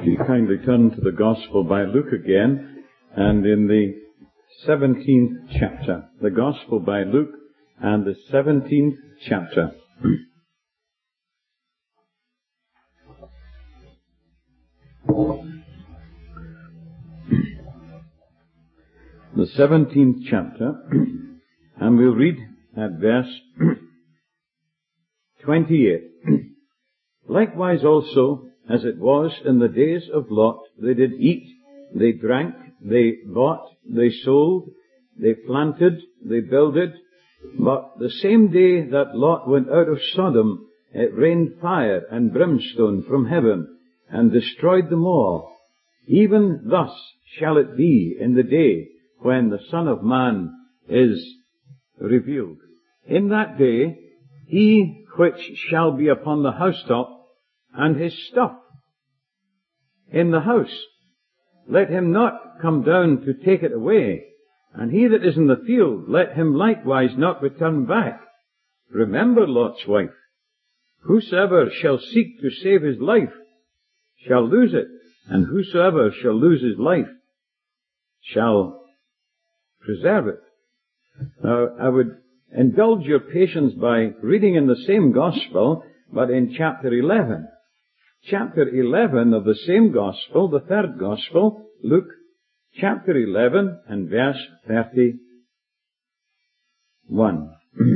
you kindly turn to the Gospel by Luke again, and in the 17th chapter. The Gospel by Luke and the 17th chapter. The 17th chapter, and we'll read at verse 28. Likewise also, as it was in the days of Lot, they did eat, they drank, they bought, they sold, they planted, they builded. But the same day that Lot went out of Sodom, it rained fire and brimstone from heaven, and destroyed them all. Even thus shall it be in the day when the Son of Man is revealed. In that day, he which shall be upon the housetop, and his stuff in the house, let him not come down to take it away. And he that is in the field, let him likewise not return back. Remember Lot's wife. Whosoever shall seek to save his life shall lose it, and whosoever shall lose his life shall preserve it. Now, I would indulge your patience by reading in the same Gospel, but in chapter 11. Chapter 11 of the same Gospel, the third Gospel, Luke, chapter 11 and verse 31.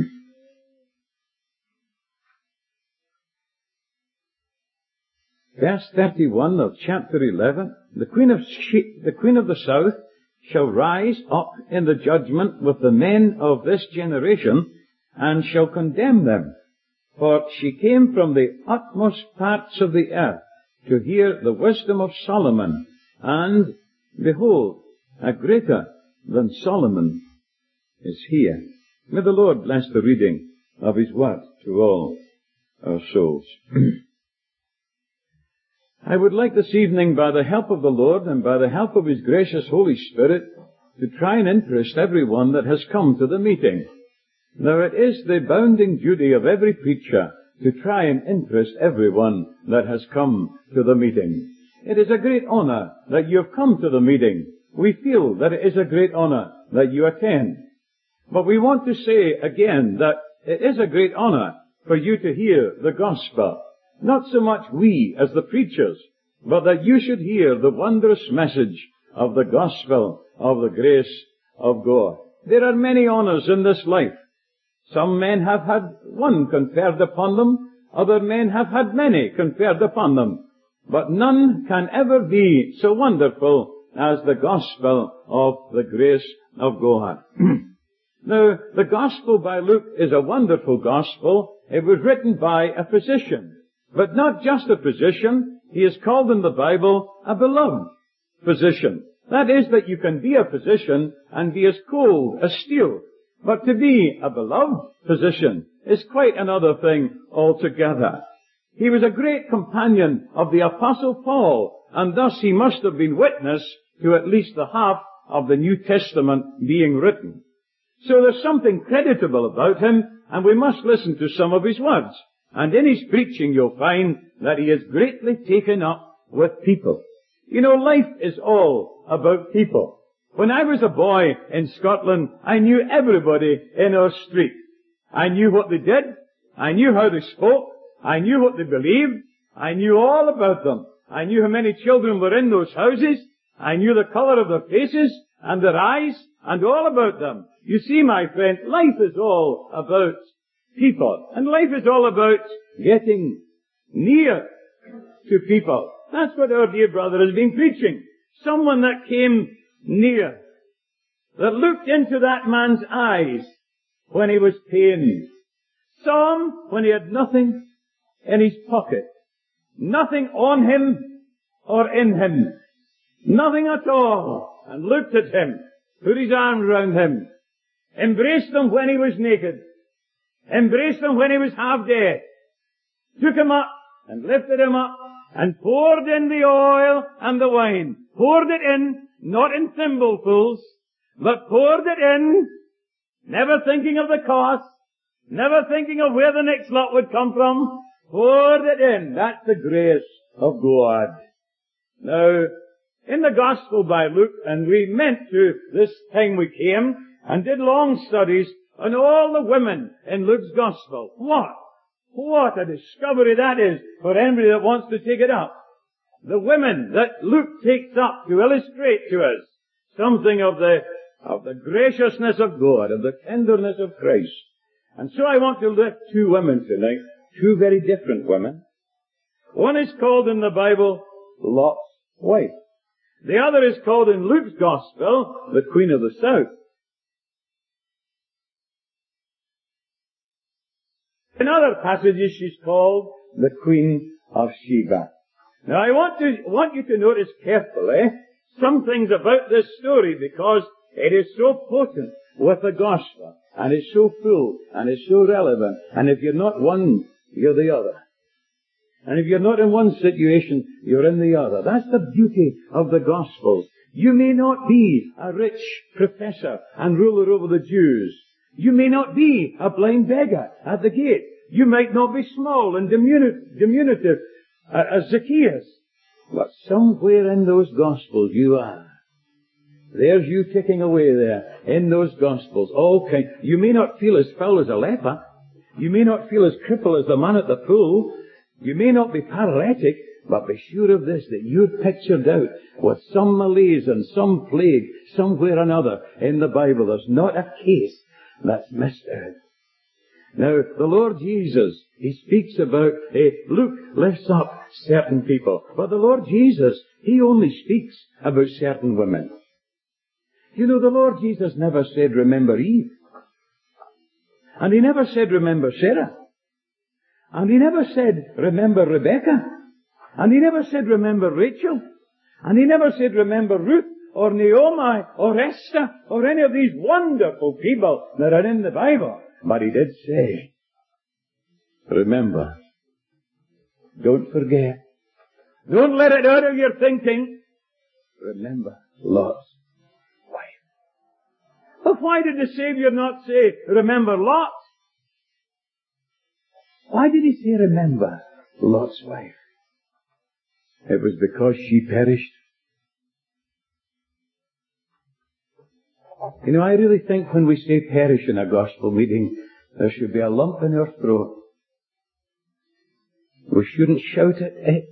Verse 31 of chapter 11, the Queen of the South shall rise up in the judgment with the men of this generation, and shall condemn them. For she came from the utmost parts of the earth to hear the wisdom of Solomon, and behold, a greater than Solomon is here. May the Lord bless the reading of His word to all our souls. I would like this evening, by the help of the Lord and by the help of His gracious Holy Spirit, to try and interest everyone that has come to the meeting. Now, it is the bounden duty of every preacher to try and interest everyone that has come to the meeting. It is a great honor that you have come to the meeting. We feel that it is a great honor that you attend. But we want to say again that it is a great honor for you to hear the gospel. Not so much we as the preachers, but that you should hear the wondrous message of the gospel of the grace of God. There are many honors in this life. Some men have had one conferred upon them, other men have had many conferred upon them, but none can ever be so wonderful as the gospel of the grace of God. Now, the gospel by Luke is a wonderful gospel. It was written by a physician, but not just a physician. He is called in the Bible a beloved physician. That is, that you can be a physician and be as cold as steel. But to be a beloved physician is quite another thing altogether. He was a great companion of the Apostle Paul, and thus he must have been witness to at least the half of the New Testament being written. So there's something creditable about him, and we must listen to some of his words. And in his preaching you'll find that he is greatly taken up with people. You know, life is all about people. When I was a boy in Scotland, I knew everybody in our street. I knew what they did. I knew how they spoke. I knew what they believed. I knew all about them. I knew how many children were in those houses. I knew the colour of their faces and their eyes and all about them. You see, my friend, life is all about people. And life is all about getting near to people. That's what our dear brother has been preaching. Someone that came near, that looked into that man's eyes when he was pained, saw him when he had nothing in his pocket, nothing on him or in him, nothing at all, and looked at him, put his arms round him, embraced him when he was naked, embraced him when he was half dead, took him up and lifted him up, and poured in the oil and the wine, poured it in, not in thimblefuls, but poured it in, never thinking of the cost, never thinking of where the next lot would come from, poured it in. That's the grace of God. Now, in the Gospel by Luke, and we meant to, this time we came and did long studies on all the women in Luke's Gospel. What a discovery that is for anybody that wants to take it up. The women that Luke takes up to illustrate to us something of the graciousness of God, of the tenderness of Christ. And so I want to lift two women tonight, two very different women. One is called in the Bible Lot's wife. The other is called in Luke's Gospel the Queen of the South. In other passages she's called the Queen of Sheba. Now I want you to notice carefully some things about this story because it is so potent with the Gospel and it's so full and it's so relevant. And if you're not one, you're the other. And if you're not in one situation, you're in the other. That's the beauty of the Gospels. You may not be a rich professor and ruler over the Jews. You may not be a blind beggar at the gate. You might not be small and diminutive as Zacchaeus. But somewhere in those Gospels you are. There's you ticking away there in those Gospels. You may not feel as foul as a leper. You may not feel as crippled as the man at the pool. You may not be paralytic, but be sure of this, that you're pictured out with some malaise and some plague somewhere or another in the Bible. There's not a case that's missed out. Now, the Lord Jesus, He speaks about, Luke lifts up certain people, but the Lord Jesus, He only speaks about certain women. You know, the Lord Jesus never said, remember Eve. And He never said, remember Sarah. And He never said, remember Rebecca. And He never said, remember Rachel. And He never said, remember Ruth or Naomi or Esther or any of these wonderful people that are in the Bible. But He did say, remember. Don't forget. Don't let it out of your thinking. Remember Lot's wife. But why did the Savior not say, remember Lot? Why did He say, remember Lot's wife? It was because she perished. You know, I really think when we say perish in a gospel meeting, there should be a lump in our throat. We shouldn't shout at it.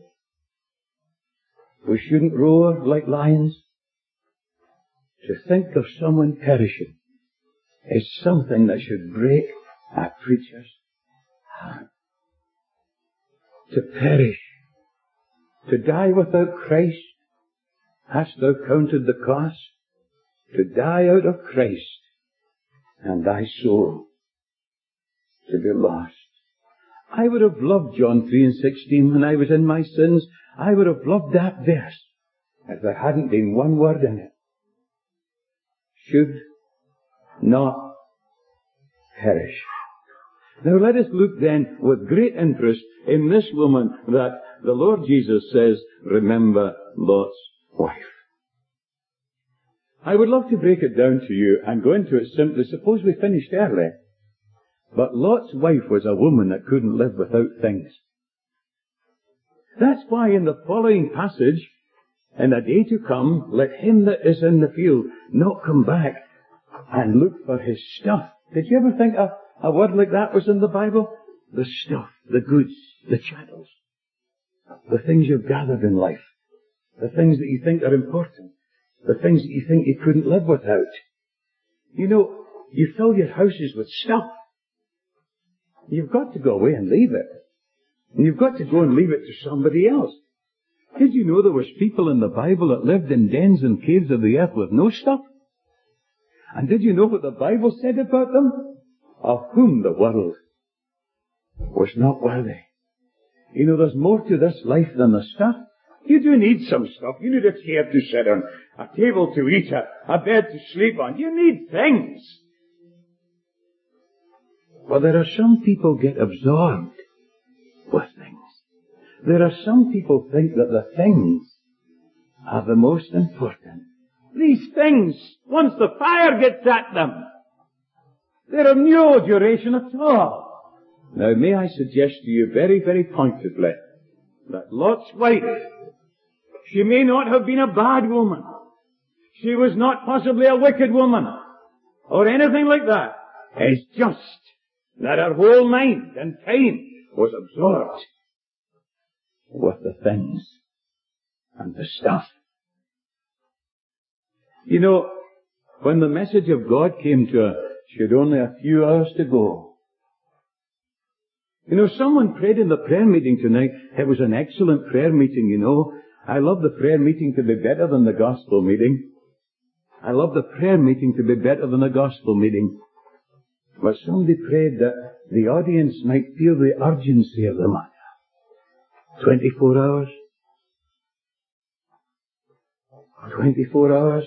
We shouldn't roar like lions. To think of someone perishing is something that should break a preacher's heart. To perish, to die without Christ, hast thou counted the cost? To die out of Christ, and thy soul to be lost. I would have loved John 3:16 when I was in my sins. I would have loved that verse if there hadn't been one word in it. Should not perish. Now let us look then with great interest in this woman that the Lord Jesus says, remember Lot's wife. I would love to break it down to you and go into it simply. Suppose we finished early. But Lot's wife was a woman that couldn't live without things. That's why in the following passage, in a day to come, let him that is in the field not come back and look for his stuff. Did you ever think a word like that was in the Bible? The stuff, the goods, the chattels, the things you've gathered in life, the things that you think are important, the things that you think you couldn't live without. You know, you fill your houses with stuff. You've got to go away and leave it. And you've got to go and leave it to somebody else. Did you know there was people in the Bible that lived in dens and caves of the earth with no stuff? And did you know what the Bible said about them? Of whom the world was not worthy. You know, there's more to this life than the stuff. You do need some stuff. You need a chair to sit on, a table to eat at, a bed to sleep on. You need things. But there are some people get absorbed with things. There are some people think that the things are the most important. These things, once the fire gets at them, they're of no duration at all. Now may I suggest to you very, very pointedly that Lot's wife, She may not have been a bad woman. She was not possibly a wicked woman or anything like that. It's just that her whole mind and time was absorbed with the things and the stuff. You know, when the message of God came to her, she had only a few hours to go. You know, someone prayed in the prayer meeting tonight. It was an excellent prayer meeting, you know. I love the prayer meeting to be better than the gospel meeting. I love the prayer meeting to be better than the gospel meeting. But somebody prayed that the audience might feel the urgency of the matter. 24 hours. 24 hours.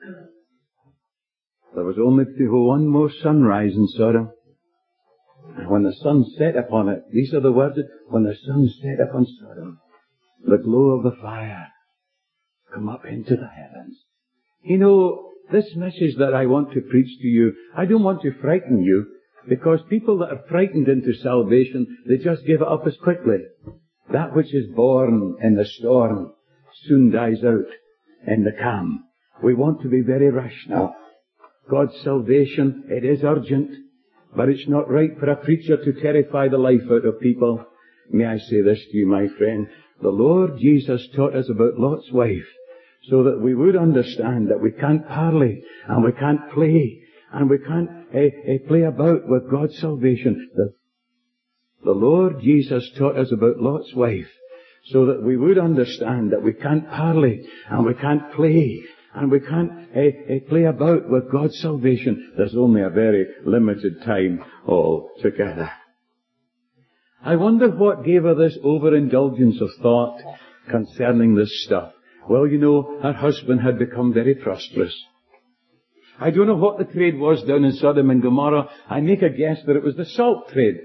There was only to be one more sunrise in Sodom. And when the sun set upon it, these are the words, when the sun set upon Sodom, the glow of the fire come up into the heavens. You know, this message that I want to preach to you, I don't want to frighten you, because people that are frightened into salvation, they just give it up as quickly. That which is born in the storm soon dies out in the calm. We want to be very rational. God's salvation, it is urgent, but it's not right for a preacher to terrify the life out of people. May I say this to you, my friend? The Lord Jesus taught us about Lot's wife, so that we would understand that we can't parley, and we can't play, and we can't play about with God's salvation. The Lord Jesus taught us about Lot's wife, so that we would understand that we can't parley, and we can't play, and we can't play about with God's salvation. There's only a very limited time altogether. I wonder what gave her this overindulgence of thought concerning this stuff. Well, you know, her husband had become very prosperous. I don't know what the trade was down in Sodom and Gomorrah. I make a guess that it was the salt trade.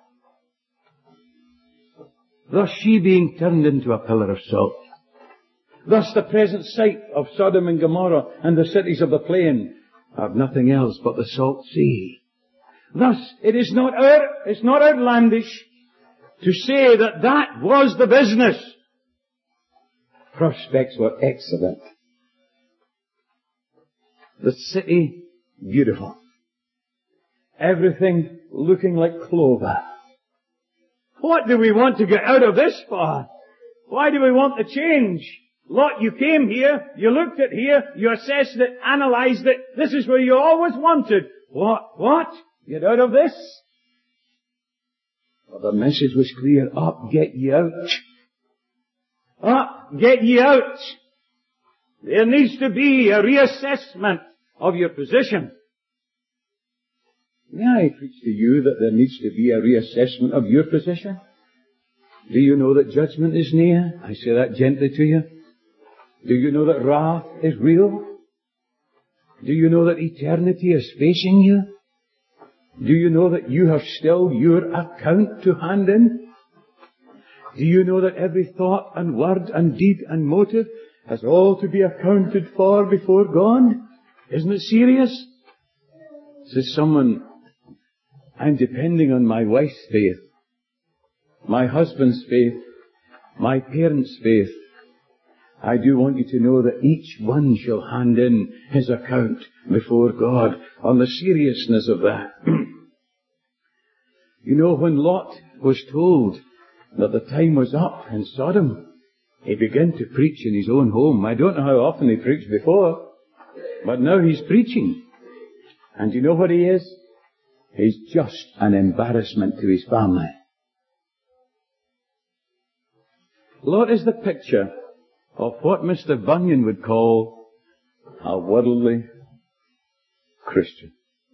Thus she being turned into a pillar of salt. Thus the present sight of Sodom and Gomorrah and the cities of the plain are nothing else but the salt sea. Thus it's not outlandish to say that that was the business. Prospects were excellent. The city beautiful. Everything looking like clover. What do we want to get out of this for? Why do we want the change? Lot, you came here, you looked at here, you assessed it, analysed it. This is where you always wanted. What? Get out of this? Well, the message was clear. Up, get ye out. Up, get ye out. There needs to be a reassessment of your position. May I preach to you that there needs to be a reassessment of your position? Do you know that judgment is near? I say that gently to you. Do you know that wrath is real? Do you know that eternity is facing you? Do you know that you have still your account to hand in? Do you know that every thought and word and deed and motive has all to be accounted for before God? Isn't it serious? Says someone, I'm depending on my wife's faith, my husband's faith, my parents' faith. I do want you to know that each one shall hand in his account before God on the seriousness of that. You know, when Lot was told that the time was up in Sodom, he began to preach in his own home. I don't know how often he preached before, but now he's preaching. And you know what he is? He's just an embarrassment to his family. Lot is the picture of what Mr. Bunyan would call a worldly Christian.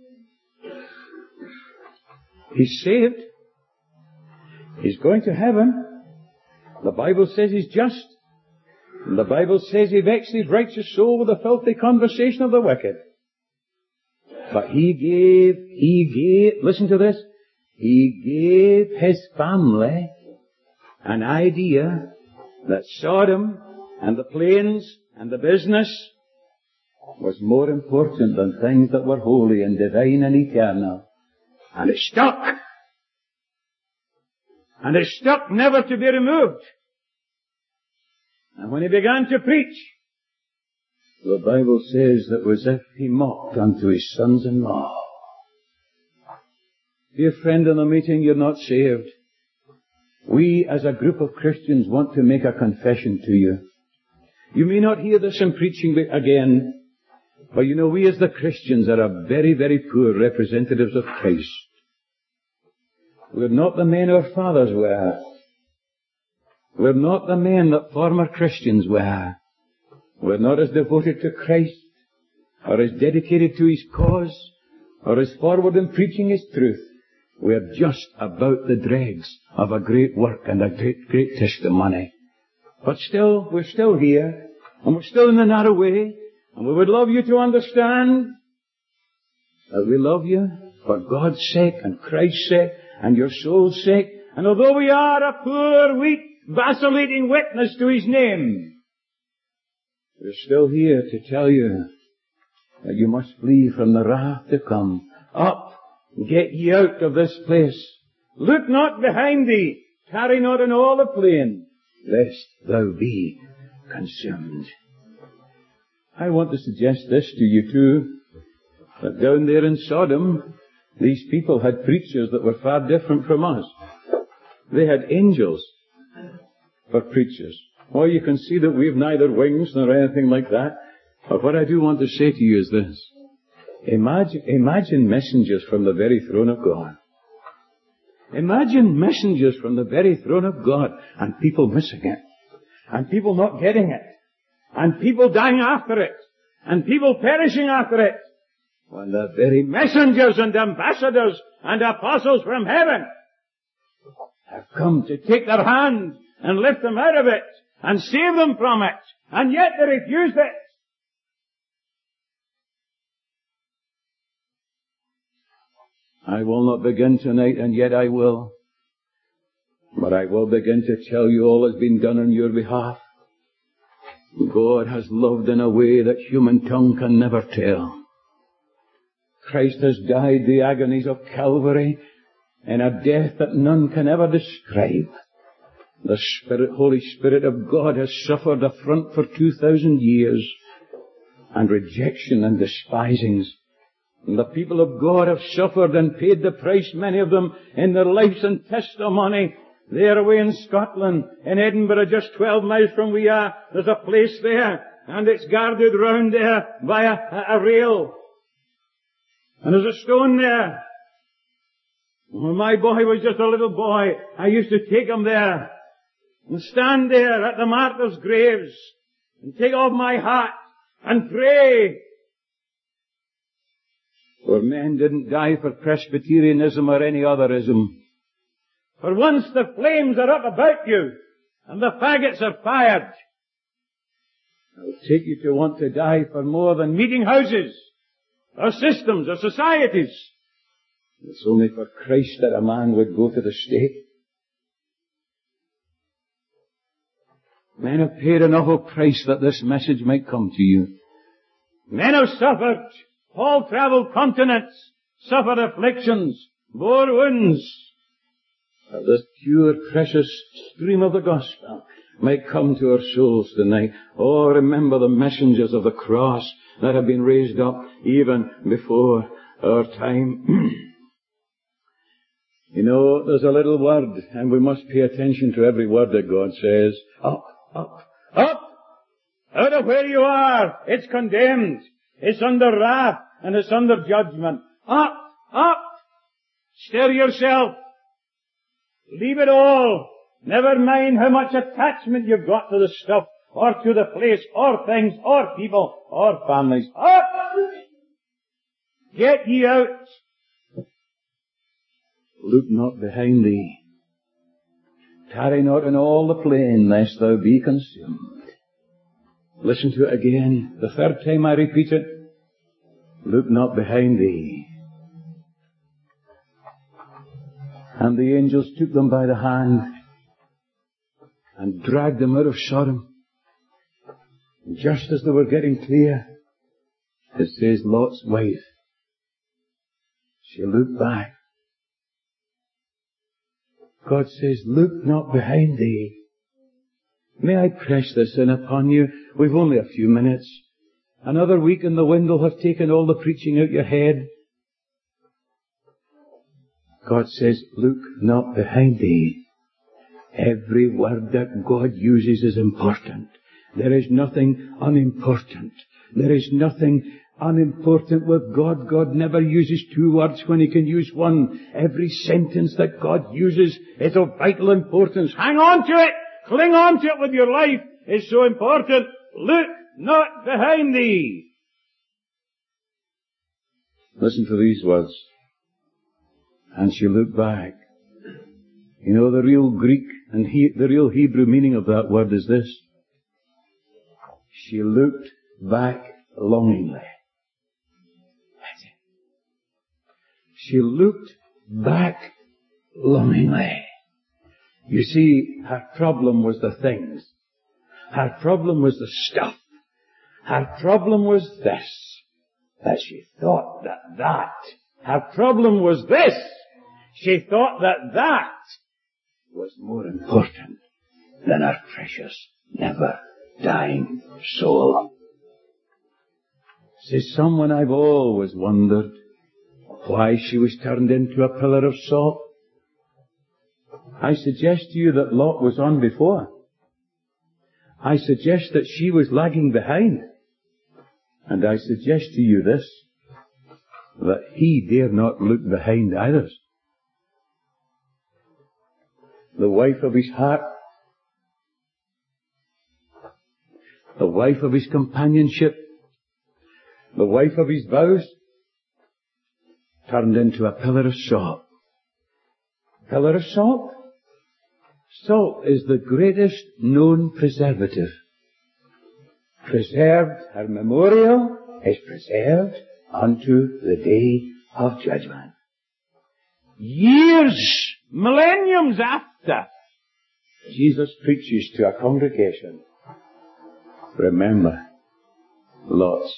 He's saved. He's going to heaven. The Bible says he's just. And the Bible says he vexed his righteous soul with the filthy conversation of the wicked. But he gave, listen to this, he gave his family an idea that Sodom and the plains and the business was more important than things that were holy and divine and eternal. And it stuck. And it stuck never to be removed. And when he began to preach, the Bible says that it was as if he mocked unto his sons-in-law. Dear friend in the meeting, you're not saved. We as a group of Christians want to make a confession to you. You may not hear this in preaching again, but you know, we as the Christians are very, very poor representatives of Christ. We're not the men our fathers were. We're not the men that former Christians were. We're not as devoted to Christ, or as dedicated to His cause, or as forward in preaching His truth. We're just about the dregs of a great work and a great testimony. But still, we're still here, and we're still in the narrow way, and we would love you to understand that we love you for God's sake and Christ's sake and your soul's sake. And although we are a poor, weak, vacillating witness to His name, we're still here to tell you that you must flee from the wrath to come. Up, get ye out of this place. Look not behind thee. Tarry not in all the plain, lest thou be consumed. I want to suggest this to you too, that down there in Sodom, these people had preachers that were far different from us. They had angels for preachers. Oh, you can see that we've neither wings nor anything like that. But what I do want to say to you is this. Imagine messengers from the very throne of God. Imagine messengers from the very throne of God, and people missing it, and people not getting it, and people dying after it, and people perishing after it, when the very messengers and ambassadors and apostles from heaven have come to take their hand and lift them out of it and save them from it, and yet they refused it. I will not begin tonight, and yet I will. But I will begin to tell you all has been done on your behalf. God has loved in a way that human tongue can never tell. Christ has died the agonies of Calvary in a death that none can ever describe. The Holy Spirit of God has suffered affront for 2,000 years, and rejection and despisings. And the people of God have suffered and paid the price, many of them, in their lives and testimony. They're away in Scotland, in Edinburgh, just 12 miles from where we are. There's a place there, and it's guarded round there by a rail. And there's a stone there. When my boy was just a little boy, I used to take him there and stand there at the martyrs' graves and take off my hat and pray. For men didn't die for Presbyterianism or any other ism. For once the flames are up about you and the faggots are fired, it'll take you to want to die for more than meeting houses or systems or societies. It's only for Christ that a man would go to the stake. Men have paid an awful price that this message might come to you. Men have suffered. Paul travelled continents, suffered afflictions, bore wounds, that this pure, precious stream of the gospel might come to our souls tonight. Oh, remember the messengers of the cross that have been raised up even before our time. You know, there's a little word, and we must pay attention to every word that God says. Up, up, up! Out of where you are, it's condemned. It's under wrath and it's under judgment. Up, up! Stir yourself. Leave it all. Never mind how much attachment you've got to the stuff, or to the place, or things, or people, or families. Up! Get ye out. Look not behind thee. Tarry not in all the plain, lest thou be consumed. Listen to it again. The third time I repeat it. Look not behind thee. And the angels took them by the hand and dragged them out of Sodom. And just as they were getting clear, it says Lot's wife, she looked back. God says, look not behind thee. May I press this in upon you? We've only a few minutes. Another week and the wind will have taken all the preaching out your head. God says, look not behind thee. Every word that God uses is important. There is nothing unimportant. There is nothing unimportant with God. God never uses two words when He can use one. Every sentence that God uses is of vital importance. Hang on to it! Cling on to it with your life. It's so important. Look not behind thee. Listen to these words. And she looked back. You know, the real Greek and the real Hebrew meaning of that word is this. She looked back longingly. That's it. She looked back longingly. You see, her problem was the things. Her problem was the stuff. Her problem was this. That she thought that. Her problem was this. She thought that was more important than her precious, never dying soul. Says someone, I've always wondered why she was turned into a pillar of salt. I suggest to you that Lot was on before. I suggest that she was lagging behind. And I suggest to you this, that he dare not look behind either. The wife of his heart, the wife of his companionship, the wife of his vows, turned into a pillar of salt. Pillar of salt? Salt is the greatest known preservative. Preserved, her memorial is preserved unto the day of judgment. Years, millenniums after, Jesus preaches to a congregation. Remember Lot's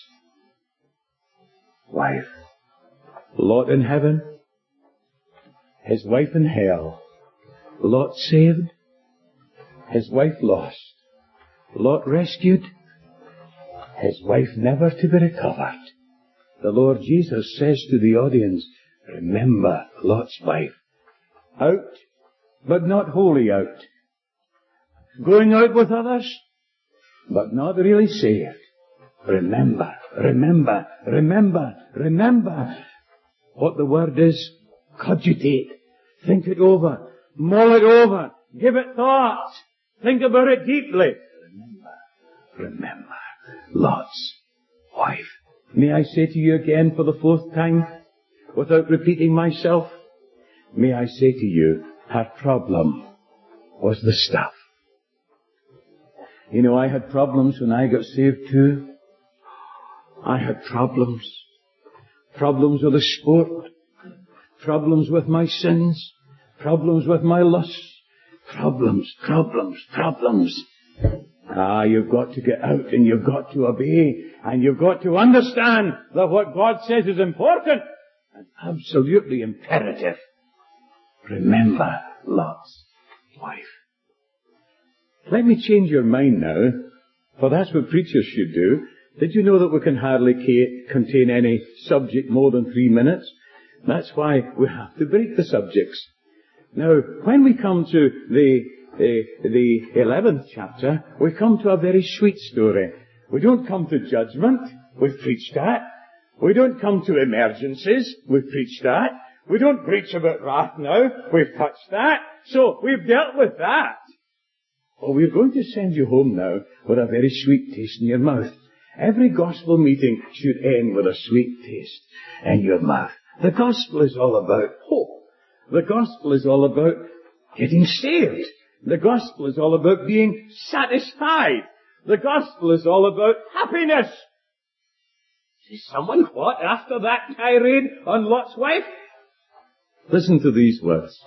wife. Lot in heaven, his wife in hell. Lot saved, his wife lost. Lot rescued, his wife never to be recovered. The Lord Jesus says to the audience, remember Lot's wife. Out, but not wholly out. Going out with others, but not really saved. Remember, remember, remember, remember. What the word is, cogitate. Think it over. Mull it over. Give it thought. Think about it deeply. Remember Lot's wife. May I say to you again for the fourth time, without repeating myself, may I say to you, her problem was the stuff. You know, I had problems when I got saved too. I had problems. Problems with the sport. Problems with my sins. Problems with my lusts. Problems. You've got to get out and you've got to obey and you've got to understand that what God says is important and absolutely imperative. Remember Lot's wife. Let me change your mind now, for that's what preachers should do. Did you know that we can hardly contain any subject more than 3 minutes? That's why we have to break the subjects. Now, when we come to the 11th chapter, we come to a very sweet story. We don't come to judgment. We've preached that. We don't come to emergencies. We've preached that. We don't preach about wrath now. We've touched that. So, we've dealt with that. Well, we're going to send you home now with a very sweet taste in your mouth. Every gospel meeting should end with a sweet taste in your mouth. The gospel is all about hope. The gospel is all about getting saved. The gospel is all about being satisfied. The gospel is all about happiness. Is someone what after that tirade on Lot's wife? Listen to these words.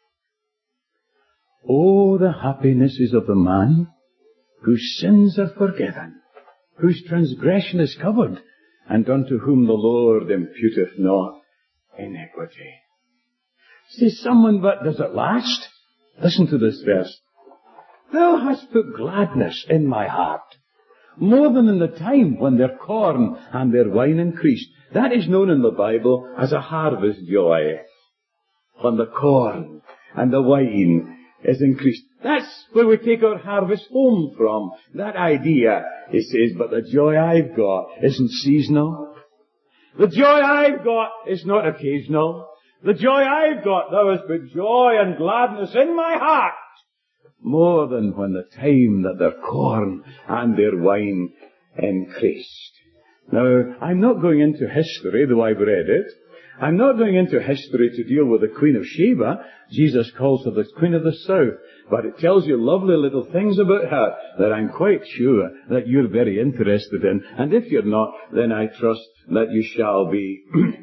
Oh, the happiness is of the man whose sins are forgiven, whose transgression is covered, and unto whom the Lord imputeth not iniquity. Says someone, but does it last? Listen to this verse. Thou hast put gladness in my heart, more than in the time when their corn and their wine increased. That is known in the Bible as a harvest joy. When the corn and the wine is increased. That's where we take our harvest home from. That idea, he says, but the joy I've got isn't seasonal. The joy I've got is not occasional. The joy I've got, thou hast put joy and gladness in my heart, more than when the time that their corn and their wine increased. Now, I'm not going into history, though I've read it. I'm not going into history to deal with the Queen of Sheba. Jesus calls her the Queen of the South. But it tells you lovely little things about her that I'm quite sure that you're very interested in. And if you're not, then I trust that you shall be.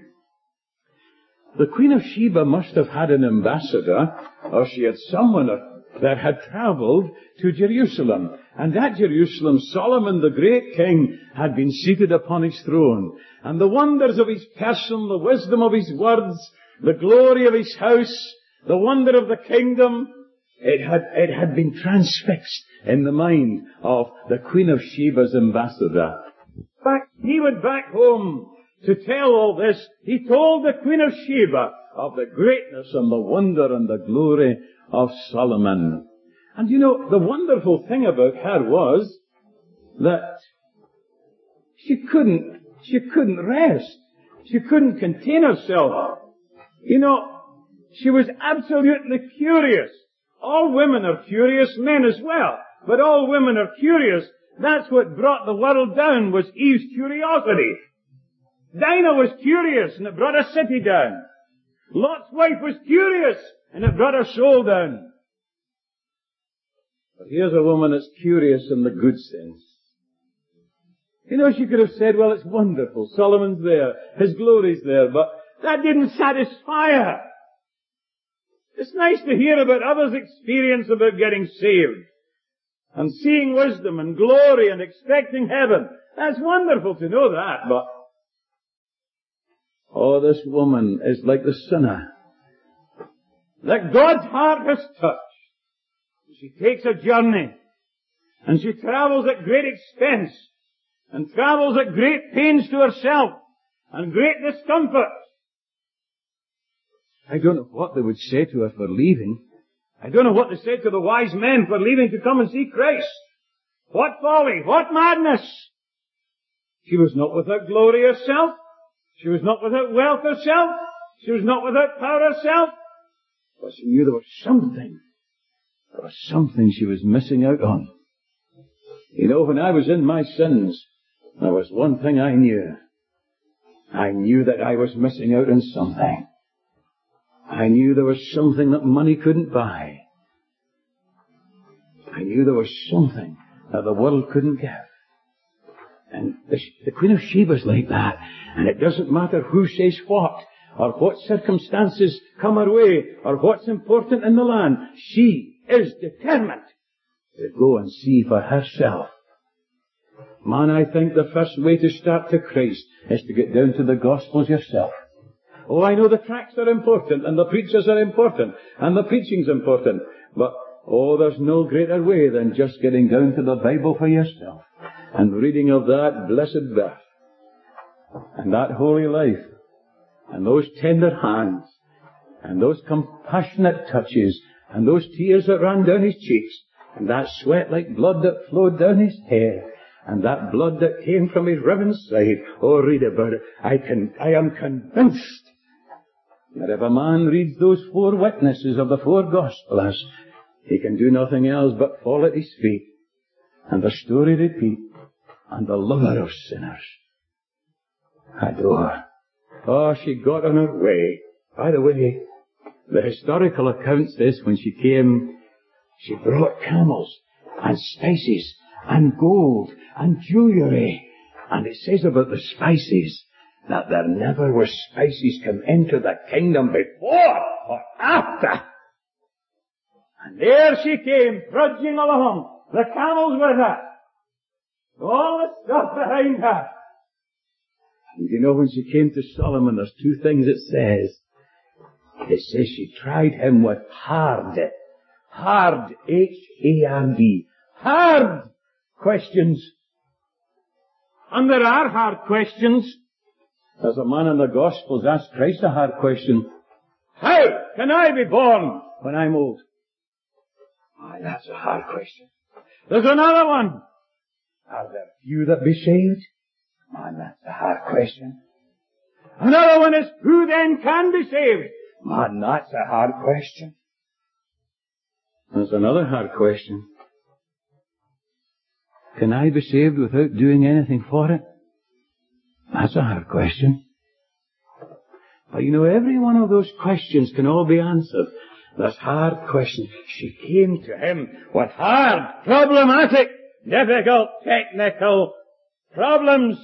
The Queen of Sheba must have had an ambassador, or she had someone that had travelled to Jerusalem. And at Jerusalem, Solomon, the great king, had been seated upon his throne. And the wonders of his person, the wisdom of his words, the glory of his house, the wonder of the kingdom, it had been transfixed in the mind of the Queen of Sheba's ambassador. He went back home to tell all this. He told the Queen of Sheba of the greatness and the wonder and the glory of Solomon. And you know, the wonderful thing about her was that she couldn't rest. She couldn't contain herself. You know, she was absolutely curious. All women are curious, men as well. But all women are curious. That's what brought the world down, was Eve's curiosity. Dinah was curious, and it brought a city down. Lot's wife was curious, and it brought her soul down. But here's a woman that's curious in the good sense. You know, she could have said, well, it's wonderful. Solomon's there. His glory's there. But that didn't satisfy her. It's nice to hear about others' experience about getting saved and seeing wisdom and glory and expecting heaven. That's wonderful to know that, but this woman is like the sinner that God's heart has touched. She takes a journey and she travels at great expense and travels at great pains to herself and great discomfort. I don't know what they would say to her for leaving. I don't know what they said to the wise men for leaving to come and see Christ. What folly! What madness! She was not without glory herself. She was not without wealth herself. She was not without power herself. But she knew there was something. There was something she was missing out on. You know, when I was in my sins, there was one thing I knew. I knew that I was missing out on something. I knew there was something that money couldn't buy. I knew there was something that the world couldn't give. And the Queen of Sheba's like that. And it doesn't matter who says what, or what circumstances come her way, or what's important in the land. She is determined to go and see for herself. Man, I think the first way to start to Christ is to get down to the Gospels yourself. Oh, I know the tracts are important, and the preachers are important, and the preaching's important, but there's no greater way than just getting down to the Bible for yourself, and reading of that blessed birth, and that holy life, and those tender hands, and those compassionate touches, and those tears that ran down his cheeks, and that sweat like blood that flowed down his hair, and that blood that came from his riven side. Oh, read about it. I am convinced that if a man reads those four witnesses of the four Gospels, he can do nothing else but fall at his feet, and the story repeat, and the lover of sinners adore. Oh, she got on her way. By the way, the historical account says when she came, she brought camels and spices and gold and jewellery. And it says about the spices that there never were spices come into the kingdom before or after. And there she came, trudging along, the camels with her, all the stuff behind her. And you know, when she came to Solomon, there's two things it says. It says she tried him with hard Hard, H-A-R-D. Hard questions. And there are hard questions. As a man in the Gospels asked Christ a hard question. How can I be born when I'm old? Why, that's a hard question. There's another one. Are there few that be saved? Man, that's a hard question. Another one is, who then can be saved? Man, that's a hard question. There's another hard question. Can I be saved without doing anything for it? That's a hard question. But you know, every one of those questions can all be answered. That's hard questions. She came to him with hard, problematic, difficult, technical problems.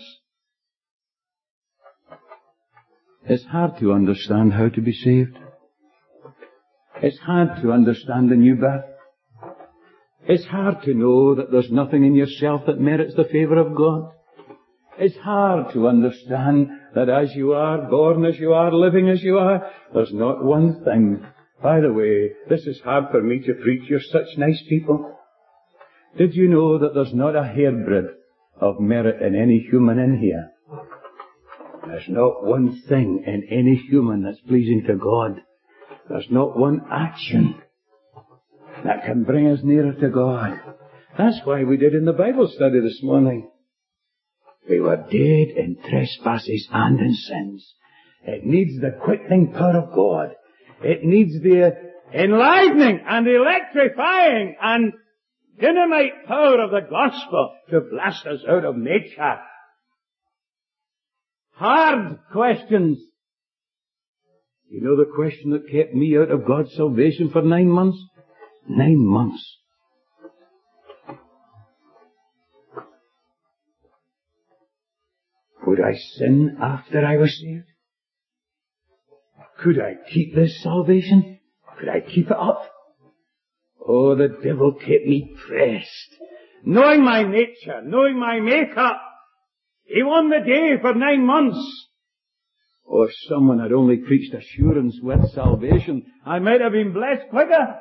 It's hard to understand how to be saved. It's hard to understand the new birth. It's hard to know that there's nothing in yourself that merits the favour of God. It's hard to understand that as you are, born as you are, living as you are, there's not one thing. By the way, this is hard for me to preach. You're such nice people. Did you know that there's not a hairbreadth of merit in any human in here? There's not one thing in any human that's pleasing to God. There's not one action that can bring us nearer to God. That's why we did in the Bible study this morning. We were dead in trespasses and in sins. It needs the quickening power of God. It needs the enlivening and electrifying and dynamite power of the gospel to blast us out of nature. Hard questions. You know the question that kept me out of God's salvation for 9 months? 9 months. Would I sin after I was saved? Could I keep this salvation? Could I keep it up? Oh, the devil kept me pressed. Knowing my nature, knowing my make-up, he won the day for 9 months. Oh, if someone had only preached assurance with salvation, I might have been blessed quicker.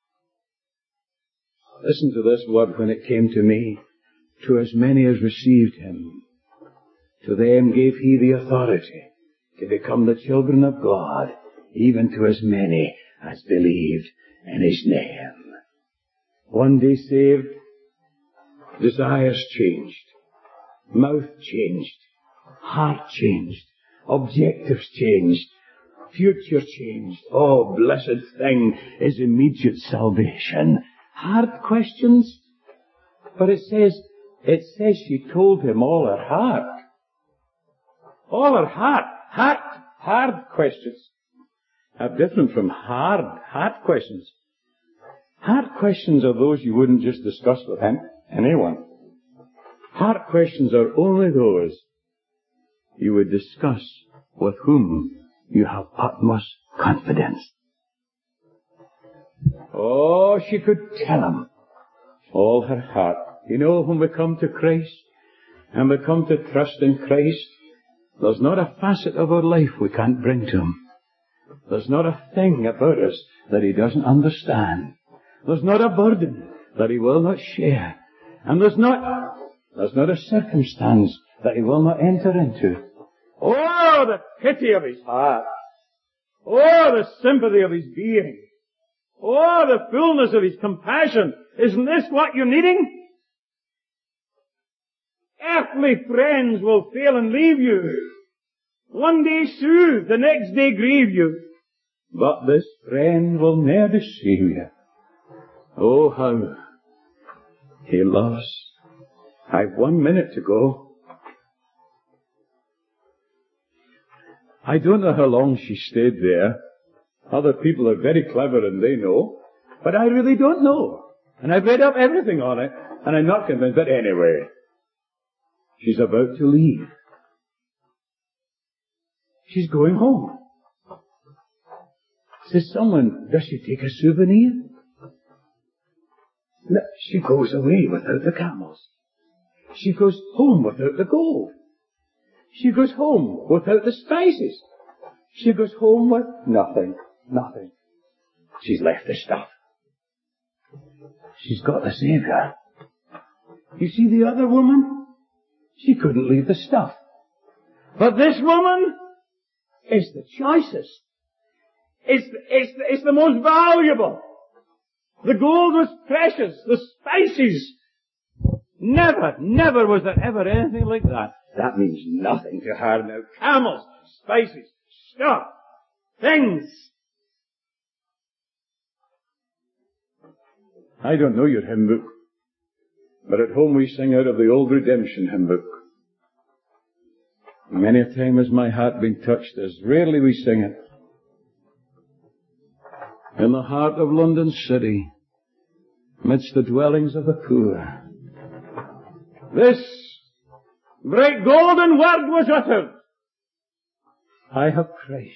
Listen to this word when it came to me. To as many as received him, to them gave he the authority to become the children of God, even to as many as believed in his name. One day saved, desires changed, mouth changed, heart changed, objectives changed, future changed. Oh, blessed thing is immediate salvation. Hard questions, but it says she told him all her heart. All her heart. Hard questions are different from hard questions. Hard questions are those you wouldn't just discuss with anyone. Hard questions are only those you would discuss with whom you have utmost confidence. Oh, she could tell him all her heart. You know, when we come to Christ and we come to trust in Christ, there's not a facet of our life we can't bring to him. There's not a thing about us that he doesn't understand. There's not a burden that he will not share. And there's not a circumstance that he will not enter into. Oh, the pity of his heart. Oh, the sympathy of his being. Oh, the fullness of his compassion. Isn't this what you're needing? Earthly friends will fail and leave you. One day soothe, the next day grieve you. But this friend will ne'er deceive you. Oh, how he loves. I've 1 minute to go. I don't know how long she stayed there. Other people are very clever and they know. But I really don't know. And I've read up everything on it. And I'm not convinced. But anyway, she's about to leave. She's going home. Says someone, does she take a souvenir? No, she goes away without the camels. She goes home without the gold. She goes home without the spices. She goes home with nothing. She's left the stuff. she's got the Saviour. You see the other woman? She couldn't leave the stuff. But this woman is the choicest. It's the most valuable. The gold was precious. The spices. Never was there ever anything like that. That means nothing to her now. Camels, spices, stuff, things. I don't know your hymn book, but at home we sing out of the old Redemption hymn book. Many a time has my heart been touched, as rarely we sing it. In the heart of London city, midst the dwellings of the poor, this great golden word was uttered. I have Christ.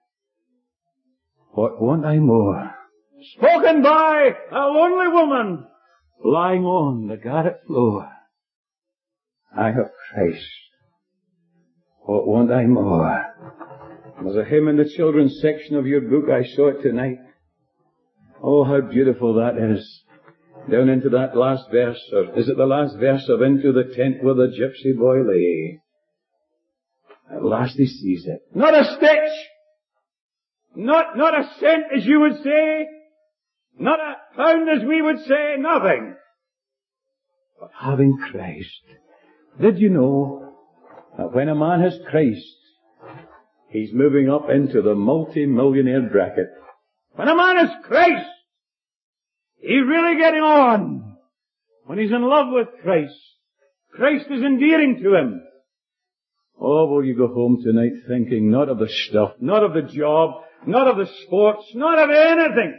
What want I more? Spoken by a lonely woman lying on the garret floor. I have Christ. What want I more? There's a hymn in the children's section of your book. I saw it tonight. Oh, how beautiful that is. Down into that last verse, or is it the last verse of Into the Tent Where the Gypsy Boy Lay? At last he sees it. Not a stitch! Not a cent, as you would say. Not a pound, as we would say. Nothing. But having Christ. Did you know that when a man has Christ, he's moving up into the multi-millionaire bracket? When a man has Christ, he's really getting on. When he's in love with Christ, Christ is endearing to him. Oh, will you go home tonight thinking not of the stuff, not of the job, not of the sports, not of anything.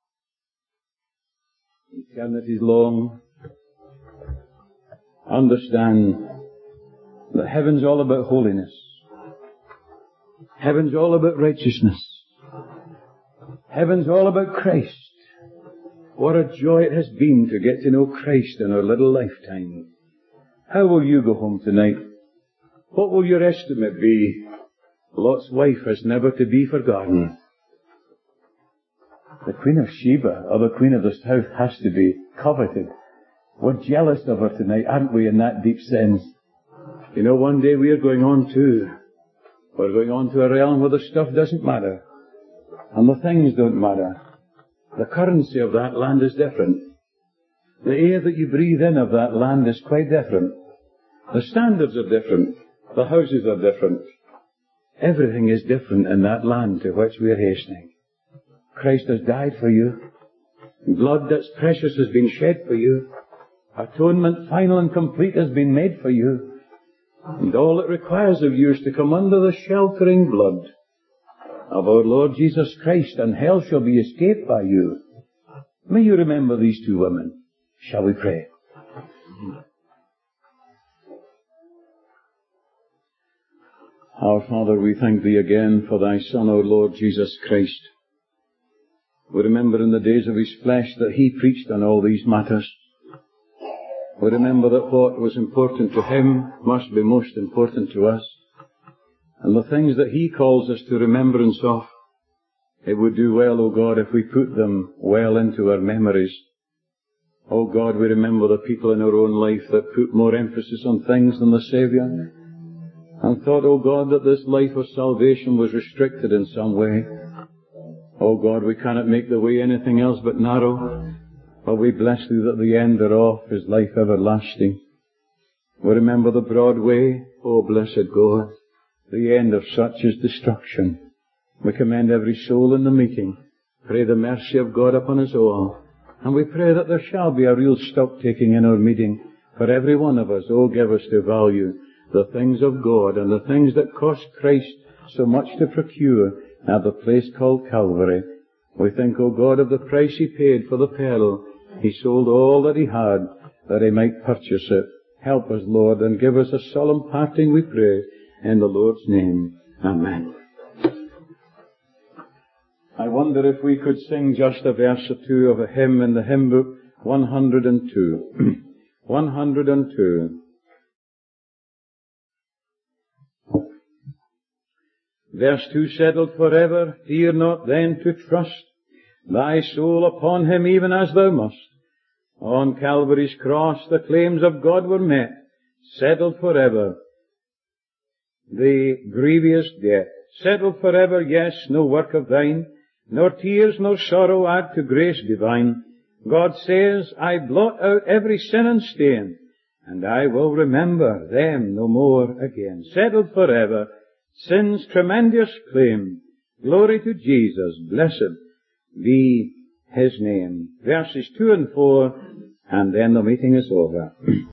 Eternity's long. Understand that heaven's all about holiness. Heaven's all about righteousness. Heaven's all about Christ. What a joy it has been to get to know Christ in our little lifetime. How will you go home tonight? What will your estimate be? Lot's wife is never to be forgotten. The Queen of Sheba, or the Queen of the South, has to be coveted. We're jealous of her tonight, aren't we, in that deep sense? You know, one day we are going on too. We're going on to a realm where the stuff doesn't matter. And the things don't matter. The currency of that land is different. The air that you breathe in of that land is quite different. The standards are different. The houses are different. Everything is different in that land to which we are hastening. Christ has died for you. Blood that's precious has been shed for you. Atonement final and complete has been made for you. And all it requires of you is to come under the sheltering blood of our Lord Jesus Christ, and hell shall be escaped by you. May you remember these two women. Shall we pray? Our Father, we thank Thee again for Thy Son, our Lord Jesus Christ. We remember in the days of His flesh that He preached on all these matters. We remember that what was important to Him must be most important to us. And the things that He calls us to remembrance of, it would do well, O God, if we put them well into our memories. O God, we remember the people in our own life that put more emphasis on things than the Saviour, and thought, O God, that this life of salvation was restricted in some way. O God, we cannot make the way anything else but narrow, but we bless Thee that the end thereof is life everlasting. We remember the broad way, O blessed God. The end of such is destruction. We commend every soul in the meeting. Pray the mercy of God upon us all. And we pray that there shall be a real stock-taking in our meeting for every one of us. Oh, give us to value the things of God and the things that cost Christ so much to procure at the place called Calvary. We think, O God, of the price He paid for the pearl. He sold all that He had that He might purchase it. Help us, Lord, and give us a solemn parting, we pray, in the Lord's name. Amen. I wonder if we could sing just a verse or two of a hymn in the hymn book 102. 102. Verse 2, settled forever, fear not then to trust thy soul upon Him even as thou must. On Calvary's cross the claims of God were met, settled forever. The grievous debt, settled forever, yes, no work of thine, nor tears nor sorrow add to grace divine. God says, I blot out every sin and stain, and I will remember them no more again. Settled forever, sin's tremendous claim. Glory to Jesus, blessed be His name. Verses 2 and 4, and then the meeting is over.